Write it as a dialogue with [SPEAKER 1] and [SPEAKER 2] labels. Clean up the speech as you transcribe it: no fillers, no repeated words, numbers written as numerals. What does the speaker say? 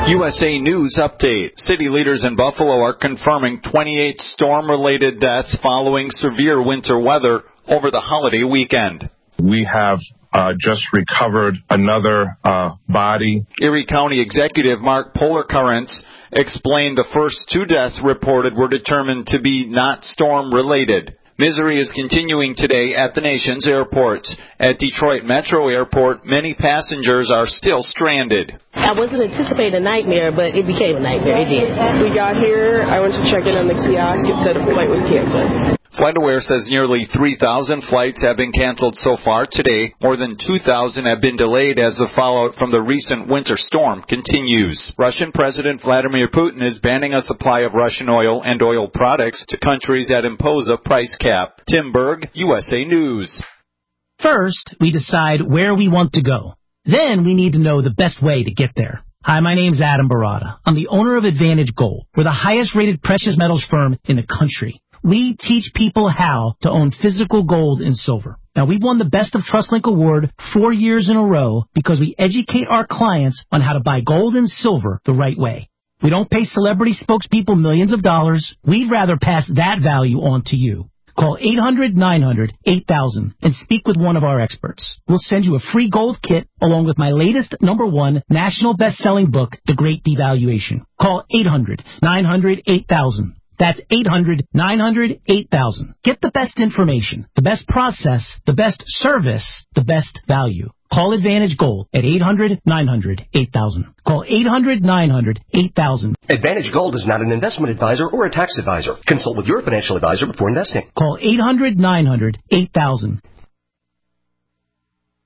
[SPEAKER 1] USA News Update. City leaders in Buffalo are confirming 28 storm-related deaths following severe winter weather over the holiday weekend.
[SPEAKER 2] We have just recovered another body.
[SPEAKER 1] Erie County Executive Mark Polarkarents explained the first 2 deaths reported were determined to be not storm-related. Misery is continuing today at the nation's airports. At Detroit Metro Airport, many passengers are still stranded.
[SPEAKER 3] I wasn't anticipating a nightmare, but it became a nightmare. It did.
[SPEAKER 4] We got here, I went to check in on the kiosk. It said a flight was canceled.
[SPEAKER 1] FlightAware says nearly 3,000 flights have been canceled so far today. More than 2,000 have been delayed as the fallout from the recent winter storm continues. Russian President Vladimir Putin is banning a supply of Russian oil and oil products to countries that impose a price cap. Tim Berg, USA News.
[SPEAKER 5] First, we decide where we want to go. Then we need to know the best way to get there. Hi, my name's Adam Barada. I'm the owner of Advantage Gold. We're the highest-rated precious metals firm in the country. We teach people how to own physical gold and silver. Now, we've won the Best of TrustLink Award 4 years in a row because we educate our clients on how to buy gold and silver the right way. We don't pay celebrity spokespeople millions of dollars. We'd rather pass that value on to you. Call 800-900-8000 and speak with one of our experts. We'll send you a free gold kit along with my latest #1 national best-selling book, The Great Devaluation. Call 800-900-8000. That's 800-900-8000. Get the best information, the best process, the best service, the best value. Call Advantage Gold at 800-900-8000. Call 800-900-8000.
[SPEAKER 6] Advantage Gold is not an investment advisor or a tax advisor. Consult with your financial advisor before investing.
[SPEAKER 5] Call 800-900-8000.